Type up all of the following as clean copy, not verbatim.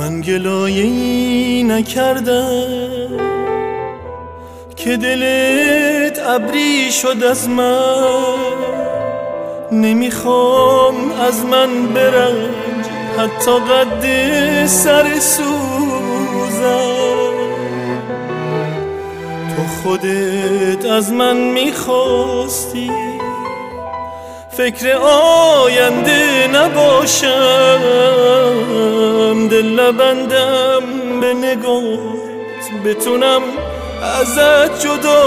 من گلایه‌ای نکردم که دلت ابری شد از من. نمیخوام از من برنج حتی قد سر سوزم. تو خودت از من میخواستی فکر آینده نباشم. دل نبندم به نگات بتونم ازت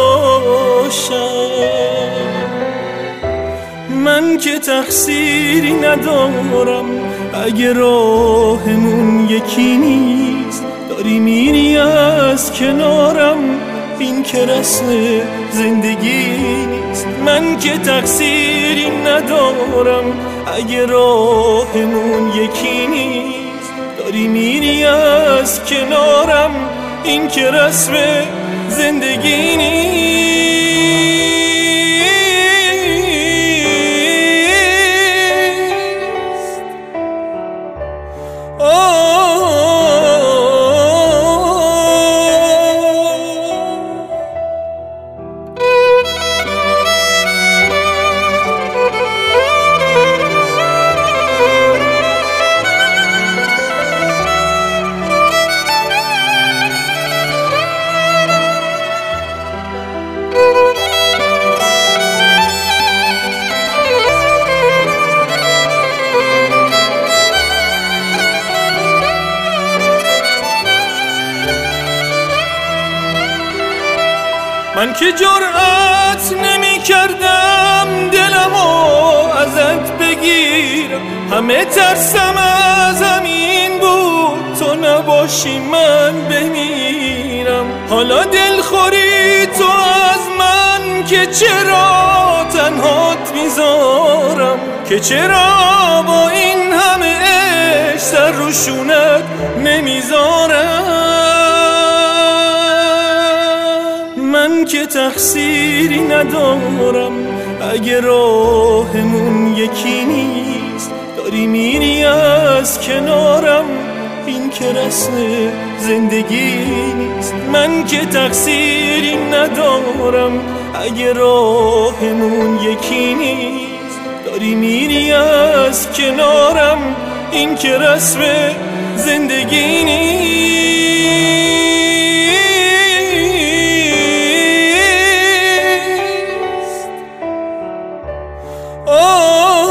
جداشم. من که تقصیری ندارم اگه راهمون یکی نیست. داری میری از کنارم این که رسم زندگی نیست. من که تقصیری ندارم اگه راهمون یکی نیست. داری میری از کنارم این که رسم زندگی نیست. من که جرأت نمی کردم دلمو ازت بگیرم. همه ترسم از همین بود تو نباشی من بمیرم. حالا دلخوری تو از من که چرا تنهات میذارم. که چرا با این همه عشق سر رو شونت نمیذارم. من که تقصیری ندارم اگه راهمون یکی نیست. داری میری از کنارم این که رسم زندگی نیست. من که تقصیری ندارم اگه راهمون یکی نیست. داری میری از کنارم این که رسم زندگی نیست.